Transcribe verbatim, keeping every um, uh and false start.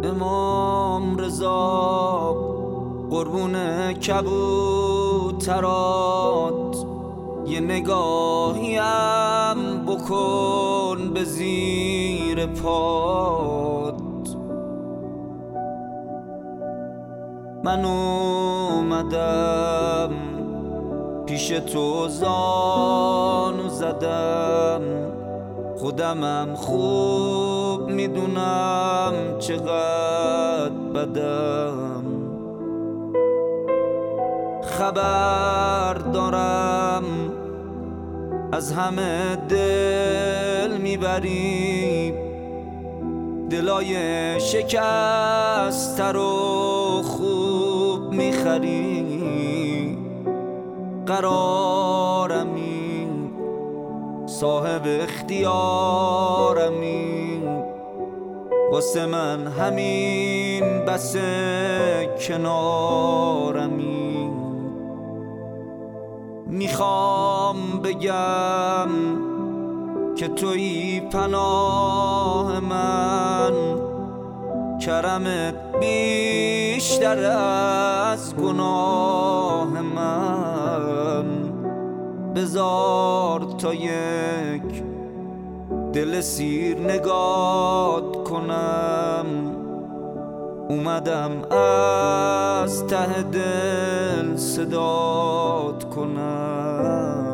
امام رضا قربون کبوترات، یه نگاهیم بکن به زیر پات. من اومدم پیش تو زانو زدم، خودمم خوب میدونم چقدر بدم. خبر دارم از همه دل میبری، دلای شکسته رو خوب میخری. قرارمی صاحب اختیارمی، واسه من همین بسه کنارمی. میخوام بگم که تویی پناه من، کرمت بیشتر از گناه من. بذار تا یک دل سیر نگات کنم، اومدم از ته دل صدات کنم.